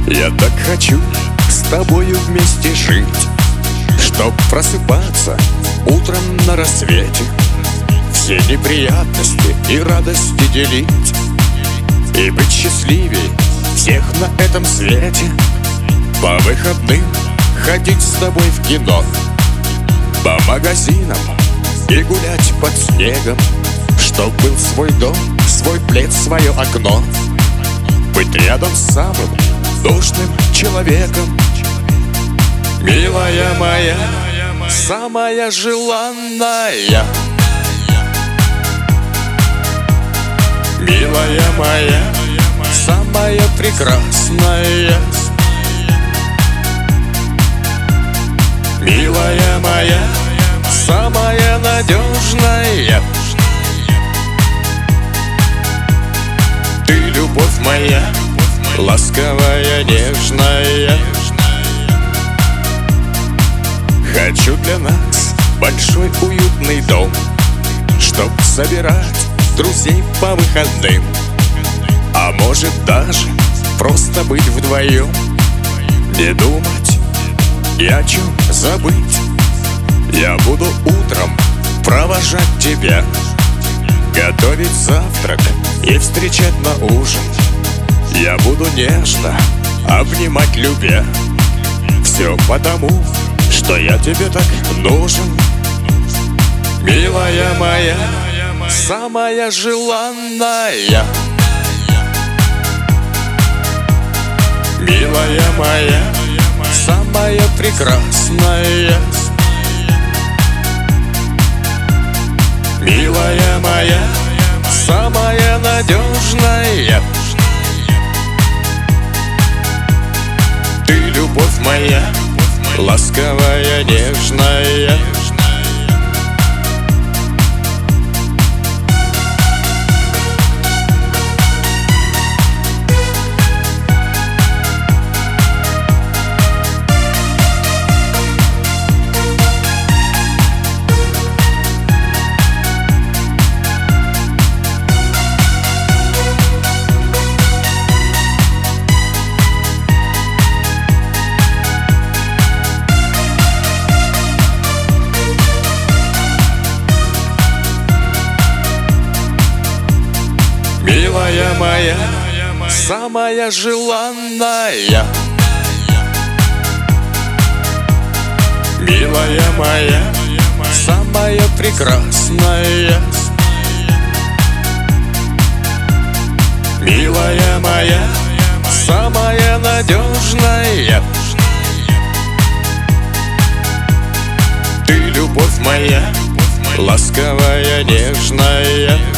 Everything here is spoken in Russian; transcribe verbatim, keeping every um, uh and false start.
Я так хочу с тобою вместе жить, чтоб просыпаться утром на рассвете, все неприятности и радости делить, и быть счастливей всех на этом свете. По выходным ходить с тобой в кино, по магазинам и гулять под снегом, чтоб был свой дом, свой плед, свое окно, быть рядом с самым нужным человеком. Милая моя, самая желанная, милая моя, самая прекрасная, милая моя, самая надежная. Ты любовь моя, ласковая, нежная. Хочу для нас большой уютный дом, чтоб собирать друзей по выходным, а может даже просто быть вдвоем, не думать и о чем забыть. Я буду утром провожать тебя, готовить завтрак и встречать на ужин. Я буду нежно обнимать, любя, все потому, что я тебе так нужен. Милая моя, самая желанная, милая моя, самая прекрасная, милая моя, самая надежная. Ты любовь моя, ласковая, нежная. Милая моя, самая желанная, милая моя, самая прекрасная, милая моя, самая надежная. Ты любовь моя, ласковая, нежная.